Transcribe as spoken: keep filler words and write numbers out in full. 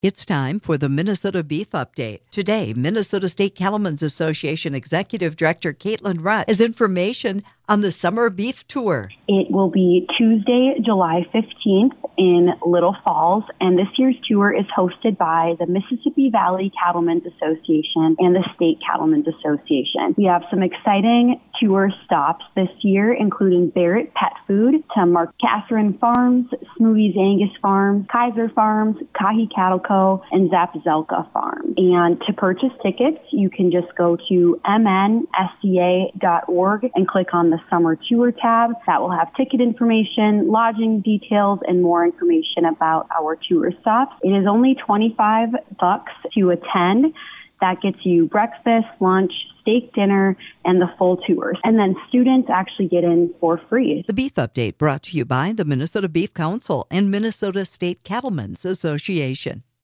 It's time for the Minnesota Beef Update. Today, Minnesota State Cattlemen's Association Executive Director Caitlin Rutt has information on the Summer Beef Tour. It will be Tuesday, July fifteenth in Little Falls, and this year's tour is hosted by the Mississippi Valley Cattlemen's Association and the State Cattlemen's Association. We have some exciting tour stops this year, including Barrett Pet Food to Mark Catherine Farms, Smoothies Angus Farms, Kaiser Farms, Kahi Cattle Co., and Zapzelka Farm. And to purchase tickets, you can just go to m n s c a dot org and click on the Summer Tour tab. That will have ticket information, lodging details, and more information about our tour stops. It is only twenty-five bucks to attend. That gets you breakfast, lunch, steak dinner, and the full tours. And then students actually get in for free. The Beef Update brought to you by the Minnesota Beef Council and Minnesota State Cattlemen's Association.